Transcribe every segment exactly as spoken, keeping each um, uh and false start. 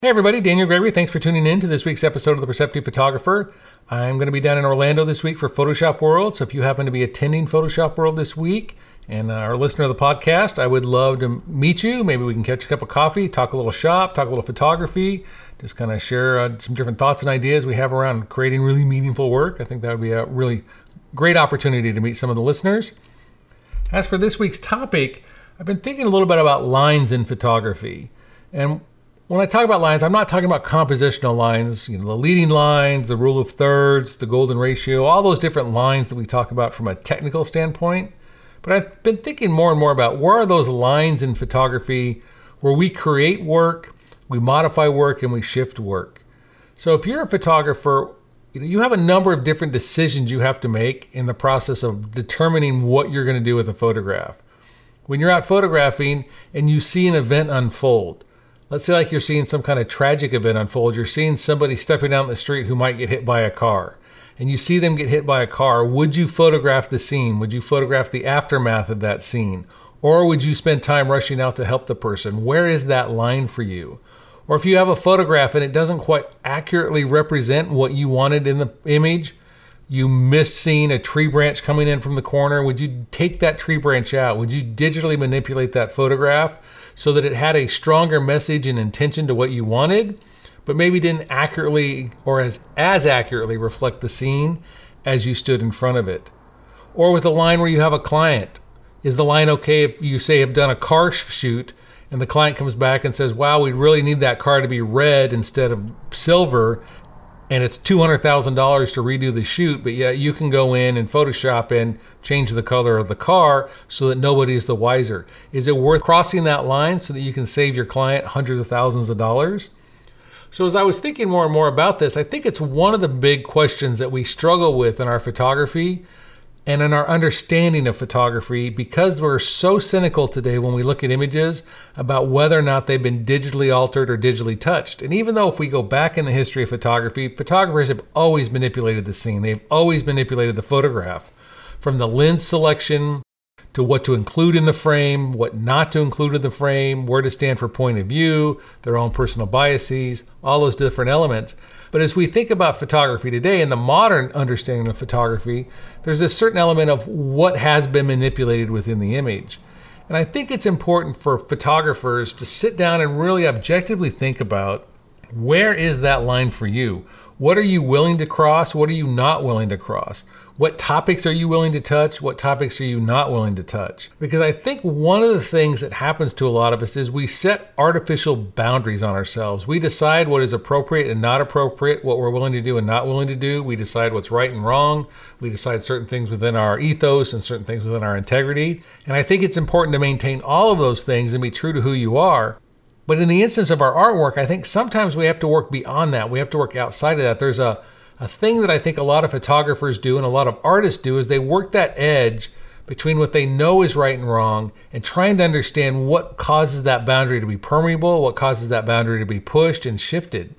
Hey everybody, Daniel Gregory. Thanks for tuning in to this week's episode of The Perceptive Photographer. I'm going to be down in Orlando this week for Photoshop World, so if you happen to be attending Photoshop World this week and are a listener of the podcast, I would love to meet you. Maybe we can catch a cup of coffee, talk a little shop, talk a little photography, just kind of share uh, some different thoughts and ideas we have around creating really meaningful work. I think that would be a really great opportunity to meet some of the listeners. As for this week's topic, I've been thinking a little bit about lines in photography. And when I talk about lines, I'm not talking about compositional lines, you know, the leading lines, the rule of thirds, the golden ratio, all those different lines that we talk about from a technical standpoint. But I've been thinking more and more about where are those lines in photography where we create work, we modify work, and we shift work. So if you're a photographer, you know, you have a number of different decisions you have to make in the process of determining what you're going to do with a photograph. When you're out photographing and you see an event unfold, let's say like you're seeing some kind of tragic event unfold. You're seeing somebody stepping down the street who might get hit by a car. And you see them get hit by a car. Would you photograph the scene? Would you photograph the aftermath of that scene? Or would you spend time rushing out to help the person? Where is that line for you? Or if you have a photograph and it doesn't quite accurately represent what you wanted in the image, you missed seeing a tree branch coming in from the corner, would you take that tree branch out? Would you digitally manipulate that photograph so that it had a stronger message and intention to what you wanted, but maybe didn't accurately or as, as accurately reflect the scene as you stood in front of it? Or with a line where you have a client, is the line okay if you say have done a car shoot and the client comes back and says, wow, we really need that car to be red instead of silver, and it's two hundred thousand dollars to redo the shoot, but yet you can go in and Photoshop and change the color of the car so that nobody's the wiser. Is it worth crossing that line so that you can save your client hundreds of thousands of dollars? So as I was thinking more and more about this, I think it's one of the big questions that we struggle with in our photography and in our understanding of photography, because we're so cynical today when we look at images about whether or not they've been digitally altered or digitally touched. And even though if we go back in the history of photography, photographers have always manipulated the scene. They've always manipulated the photograph, from the lens selection to what to include in the frame, what not to include in the frame, where to stand for point of view, their own personal biases, all those different elements. But as we think about photography today and the modern understanding of photography, there's a certain element of what has been manipulated within the image. And I think it's important for photographers to sit down and really objectively think about, where is that line for you? What are you willing to cross? What are you not willing to cross? What topics are you willing to touch? What topics are you not willing to touch? Because I think one of the things that happens to a lot of us is we set artificial boundaries on ourselves. We decide what is appropriate and not appropriate, what we're willing to do and not willing to do. We decide what's right and wrong. We decide certain things within our ethos and certain things within our integrity. And I think it's important to maintain all of those things and be true to who you are. But in the instance of our artwork, I think sometimes we have to work beyond that. We have to work outside of that. There's a A thing that I think a lot of photographers do and a lot of artists do is they work that edge between what they know is right and wrong and trying to understand what causes that boundary to be permeable, what causes that boundary to be pushed and shifted.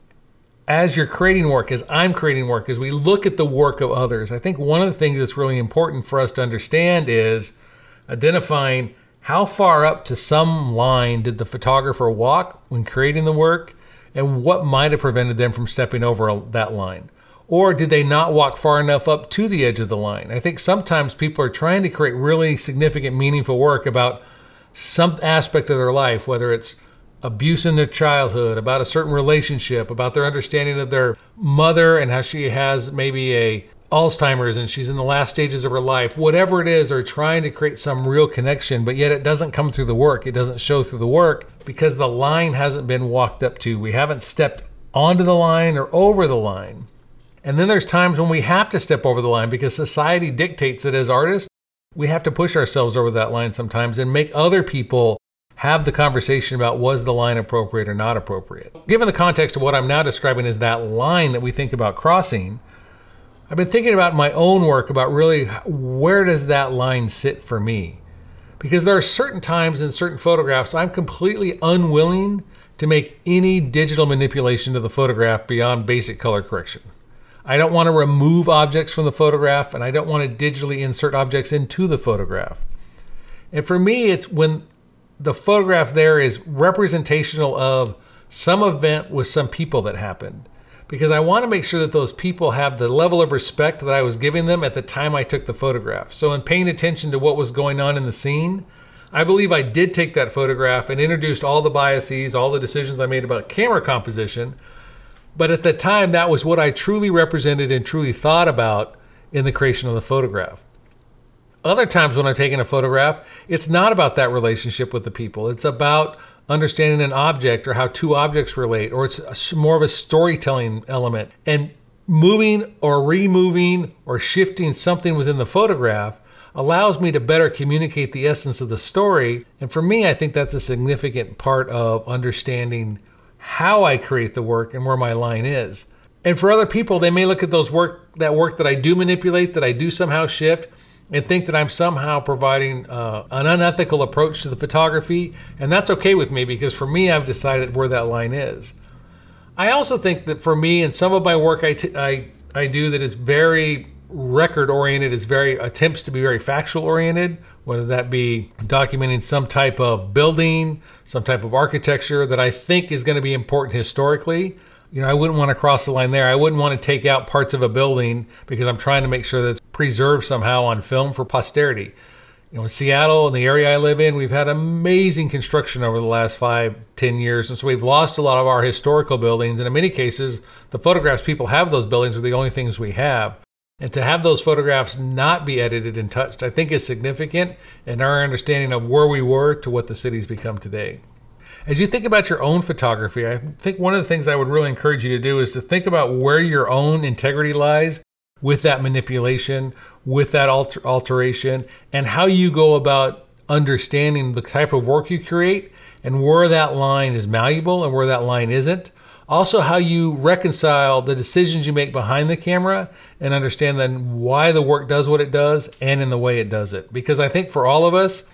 As you're creating work, as I'm creating work, as we look at the work of others, I think one of the things that's really important for us to understand is identifying how far up to some line did the photographer walk when creating the work and what might have prevented them from stepping over that line. Or did they not walk far enough up to the edge of the line? I think sometimes people are trying to create really significant, meaningful work about some aspect of their life, whether it's abuse in their childhood, about a certain relationship, about their understanding of their mother and how she has maybe a Alzheimer's and she's in the last stages of her life. Whatever it is, they're trying to create some real connection, but yet it doesn't come through the work. It doesn't show through the work because the line hasn't been walked up to. We haven't stepped onto the line or over the line. And then there's times when we have to step over the line because society dictates that as artists, we have to push ourselves over that line sometimes and make other people have the conversation about was the line appropriate or not appropriate. Given the context of what I'm now describing as that line that we think about crossing, I've been thinking about my own work about really where does that line sit for me? Because there are certain times in certain photographs I'm completely unwilling to make any digital manipulation to the photograph beyond basic color correction. I don't want to remove objects from the photograph, and I don't want to digitally insert objects into the photograph. And for me, it's when the photograph there is representational of some event with some people that happened, because I want to make sure that those people have the level of respect that I was giving them at the time I took the photograph. So in paying attention to what was going on in the scene, I believe I did take that photograph and introduced all the biases, all the decisions I made about camera composition. But at the time, that was what I truly represented and truly thought about in the creation of the photograph. Other times when I'm taking a photograph, it's not about that relationship with the people. It's about understanding an object or how two objects relate, or it's more of a storytelling element. And moving or removing or shifting something within the photograph allows me to better communicate the essence of the story. And for me, I think that's a significant part of understanding how I create the work and where my line is. And for other people, they may look at those work, that work that I do manipulate, that I do somehow shift, and think that I'm somehow providing uh, an unethical approach to the photography. And that's okay with me, because for me, I've decided where that line is. I also think that for me, and some of my work I, t- I, I do that is very record oriented, is very attempts to be very factual oriented, whether that be documenting some type of building, some type of architecture that I think is going to be important historically. You know, I wouldn't want to cross the line there. I wouldn't want to take out parts of a building because I'm trying to make sure that it's preserved somehow on film for posterity. You know, in Seattle, in the area I live in, we've had amazing construction over the last five, ten years. And so we've lost a lot of our historical buildings. And in many cases, the photographs people have of those buildings are the only things we have. And to have those photographs not be edited and touched, I think is significant in our understanding of where we were to what the city's become today. As you think about your own photography, I think one of the things I would really encourage you to do is to think about where your own integrity lies with that manipulation, with that alter- alteration, and how you go about understanding the type of work you create and where that line is malleable and where that line isn't. Also, how you reconcile the decisions you make behind the camera and understand then why the work does what it does and in the way it does it. Because I think for all of us,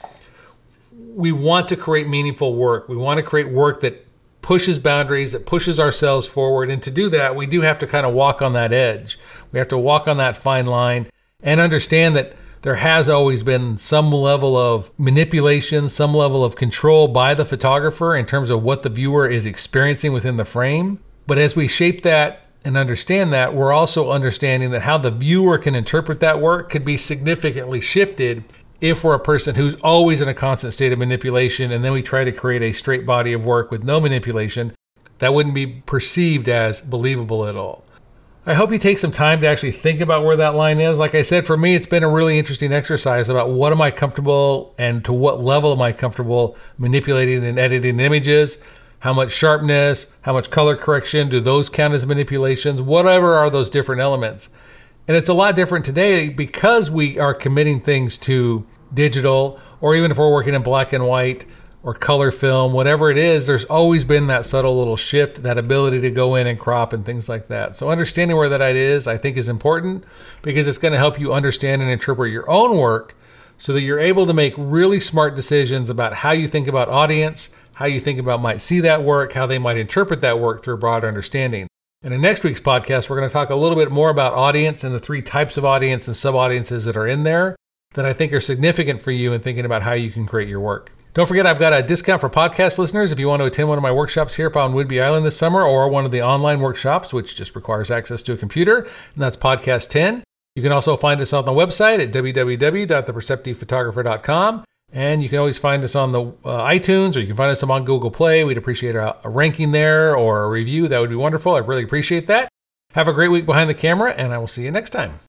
we want to create meaningful work. We want to create work that pushes boundaries, that pushes ourselves forward. And to do that, we do have to kind of walk on that edge. We have to walk on that fine line and understand that there has always been some level of manipulation, some level of control by the photographer in terms of what the viewer is experiencing within the frame. But as we shape that and understand that, we're also understanding that how the viewer can interpret that work could be significantly shifted if we're a person who's always in a constant state of manipulation, and then we try to create a straight body of work with no manipulation. That wouldn't be perceived as believable at all. I hope you take some time to actually think about where that line is. Like I said, for me, it's been a really interesting exercise about what am I comfortable and to what level am I comfortable manipulating and editing images. How much sharpness, how much color correction, do those count as manipulations? Whatever are those different elements. And it's a lot different today because we are committing things to digital, or even if we're working in black and white or color film, whatever it is, there's always been that subtle little shift, that ability to go in and crop and things like that. So understanding where that is, I think, is important because it's going to help you understand and interpret your own work so that you're able to make really smart decisions about how you think about audience, how you think about might see that work, how they might interpret that work through a broader understanding. And in next week's podcast, we're going to talk a little bit more about audience and the three types of audience and sub-audiences that are in there that I think are significant for you in thinking about how you can create your work. Don't forget, I've got a discount for podcast listeners if you want to attend one of my workshops here up on Whidbey Island this summer, or one of the online workshops, which just requires access to a computer, and that's Podcast ten. You can also find us on the website at w w w dot the perceptive photographer dot com. And you can always find us on the uh, iTunes, or you can find us on Google Play. We'd appreciate a, a ranking there or a review. That would be wonderful. I really appreciate that. Have a great week behind the camera, and I will see you next time.